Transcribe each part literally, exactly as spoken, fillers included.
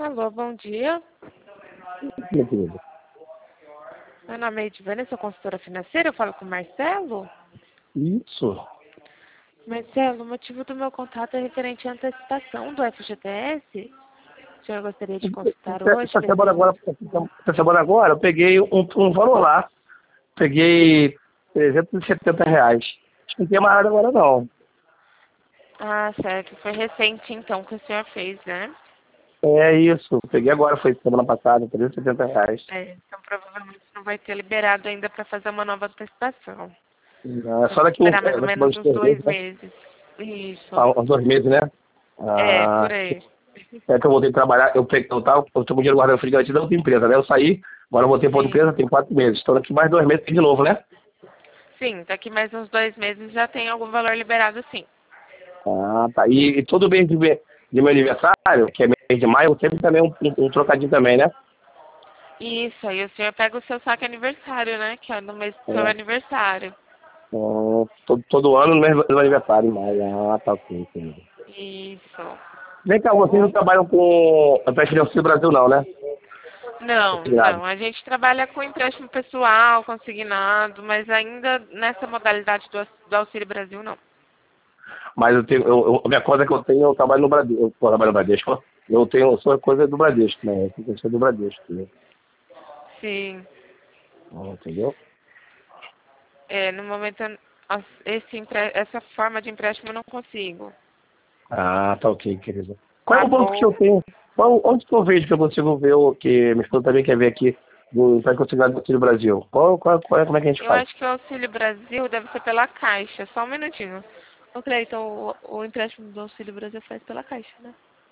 Alô, bom dia. Minha querida. Meu nome é Edvânia, sou consultora financeira. Eu falo com o Marcelo. Isso. Marcelo, o motivo do meu contato é referente à antecipação do F G T S. O senhor gostaria de consultar hoje? Essa semana agora, essa semana agora, eu peguei um, um valor lá. Peguei trezentos e setenta reais. Acho que não tem mais nada agora, não. Ah, certo. Foi recente, então, que o senhor fez, né? É isso. Peguei agora, foi semana passada, trezentos e setenta reais. É, então provavelmente não vai ter liberado ainda para fazer uma nova antecipação. Não, é Tem só que daqui uns, esperar mais ou daqui uns menos uns dois dois meses, né? meses. Isso. Ah, uns dois meses, né? É, Ah, por aí. é que eu voltei a trabalhar, eu peguei, eu tava, eu tô com dinheiro guardado, eu fui garantido da outra empresa, né? Eu saí, agora eu voltei para outra Sim. empresa, tem quatro meses. Então daqui mais dois meses tem de novo, né? Sim, daqui mais uns dois meses já tem algum valor liberado, sim. Ah, tá. E, e todo mês de, me- de meu aniversário, que é mês de maio, tem também um, um, um trocadinho também, né? Isso, aí o senhor pega o seu saque aniversário, né? Que é no mês do seu É. aniversário. Então, todo, todo ano no meu, meu aniversário, em maio. Ah, tá ok, querido. Isso. Vem cá, Tá vocês não bom? trabalham com empréstimo do Brasil, não, né? Não, Obrigado. não. A gente trabalha com empréstimo pessoal, consignado, mas ainda nessa modalidade do, au- do Auxílio Brasil, não. Mas eu tenho, eu, eu- a minha coisa que eu tenho, eu trabalho no Bradesco. Eu trabalho no Bradesco, ó. Eu tenho, eu sou coisa do Bradesco, né? Eu tenho coisa do Bradesco, né? Sim. Ah, entendeu? É, no momento, as- esse, empre- essa forma de empréstimo eu não consigo. Ah, tá ok, querida. Qual é Tá o banco que bom? eu tenho? Qual, onde que eu vejo que eu consigo ver o que minha esposa também quer ver aqui do para conseguir do Auxílio Brasil? Qual, qual, qual é, como é que a gente Eu faz? acho que o Auxílio Brasil deve ser pela Caixa. Só um minutinho. Ô, Cleiton, o, o empréstimo do Auxílio Brasil faz pela Caixa, né?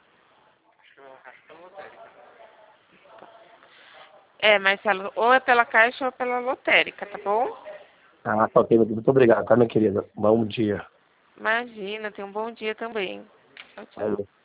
É, Marcelo, ou é pela Caixa ou pela lotérica, tá bom? Ah, tá ok, muito obrigado, tá, minha querida? Bom dia. Imagina, tenha um bom dia também. Tchau, tchau. Valeu.